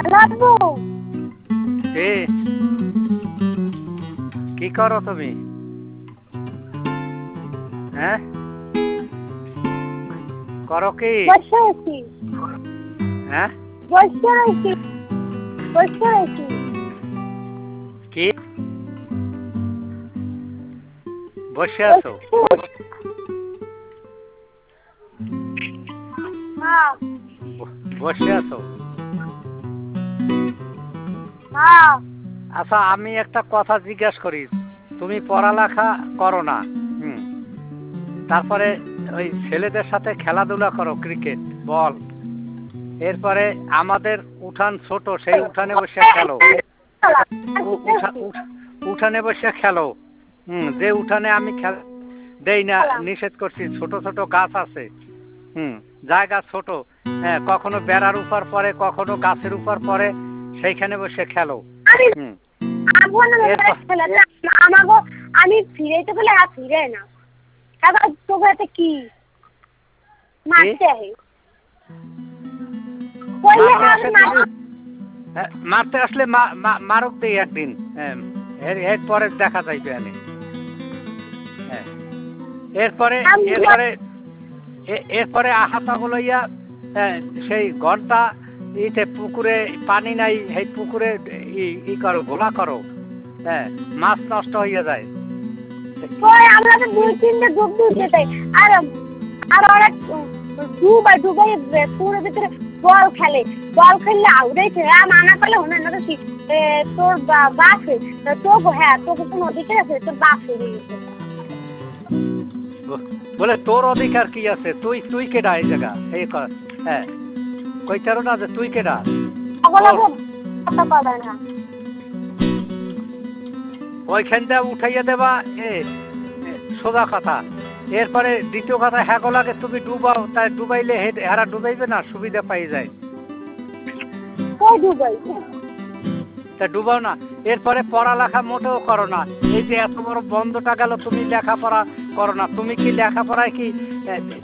লাগবো। কি করো তুমি? হ্যাঁ, করো কি? বসে আছি। হ্যাঁ, বসে আছি। বসে আছি। কি বসে আছো? হ্যাঁ। বসে আছো? হ্যাঁ। আচ্ছা, আমি একটা কথা জিজ্ঞাসা করি। তুমি পড়ালেখা করো না, তারপরে ওই ছেলেদের সাথে খেলাধুলা করো, ক্রিকেট বল, এরপরে আমাদের উঠান ছোট, সেই উঠানে বসে খেলো। উঠানে বসে খেলো। যে উঠানে আমি দেই না, নিষেধ করছি, ছোট ছোট গাছ আছে। জায়গা ছোট। হ্যাঁ, কখনো বেড়ার উপর পরে, কখনো গাছের উপর পরে, সেইখানে বসে খেলো। আমি ফিরাইতে গেলে আর ফিরে না। তোকে কি মারতে মারতে আসলে মারক দেই একদিন। এর পরে দেখা যাইবে। এরপরে এরপরে এরপরে আহাতাগুলো লইয়া সেই ঘন্টা ইতে পুকুরে পানি নাই, সেই পুকুরে ই করো, ঘোলা করো। হ্যাঁ, মাছ নষ্ট হইয়া যায়। আমরা তো 2-3টে ডুব দিতে চাই। আর অনেক ডুবাই পুরো ভিতরে বল খেলে। বল খেললে আউড়াইছে। মানা করলে হনে না কি তোর বাপে তোকে, হ্যাঁ তোকে তো নদীতে আছে, তোর বাপ ফিরে গেছে। বলে তোর অধিকার কি আছে? তুই কেডা এই জায়গা? এই হ্যাঁ, কইতারো না যে তুই কেডা? ওইখানটা উঠাইয়া দেবা, সোজা কথা। এরপরে দ্বিতীয় কথা, হ্যাগো লাগে তুমি ডুবাও, তাই ডুবাইলে হেরা ডুবাইবে না, সুবিধা পাই যায়। তা ডুবাও না। এরপরে পড়ালেখা মোটেও করো না। এই যে এত বড় বন্ধটা গেল, তুমি লেখাপড়া করো না। তুমি কি লেখাপড়ায় কি